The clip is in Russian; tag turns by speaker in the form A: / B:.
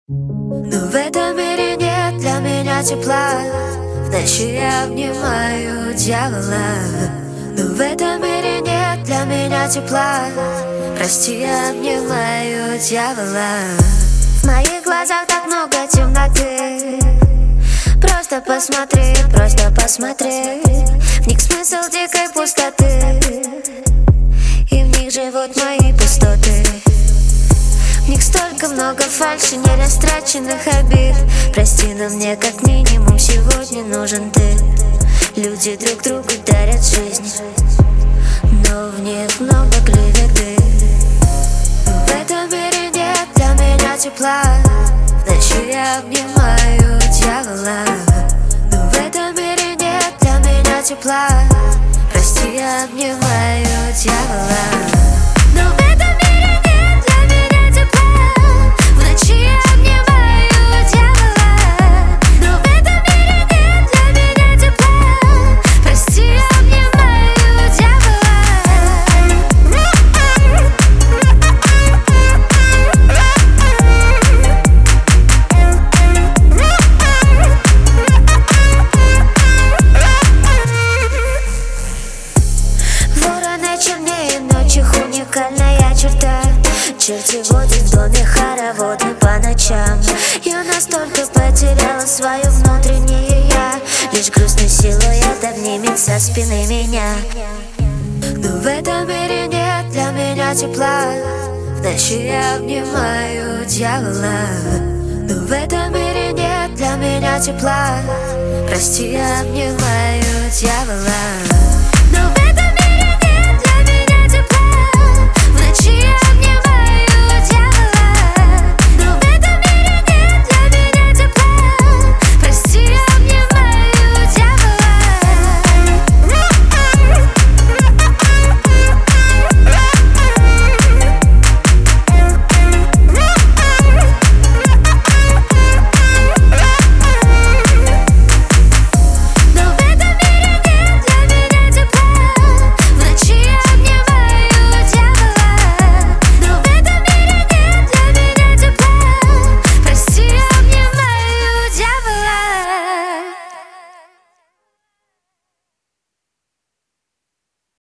A: Но в этом мире нет для меня тепла. В ночи я обнимаю дьявола. Но в этом мире нет для меня тепла. Прости, я обнимаю дьявола. В моих глазах так много темноты. Просто посмотри, просто посмотри. В них смысл дикой пустоты, и в них живут мои пустоты. В них столько много фальши, нерастраченных обид. Прости, но мне как минимум сегодня нужен ты. Люди друг другу дарят жизнь, но в них много клеветы. В этом мире нет для меня тепла. В ночи я обнимаю дьявола. Но в этом мире нет для меня тепла. Прости, я обнимаю дьявола. Но в этом мире нет для меня тепла. В ночи я обнимаю дьявола. Но в этом мире нет для меня тепла. Прости, я обнимаю дьявола. Вороны чернее ночью, уникальная черта. Черти водят в доме хороводы по ночам. Я настолько потеряла свое внутреннее я. Лишь грустный силуэт обнимет со спины меня. Но в этом мире нет для меня тепла. В ночи я обнимаю дьявола. Но в этом мире нет для меня тепла. Прости, я обнимаю дьявола.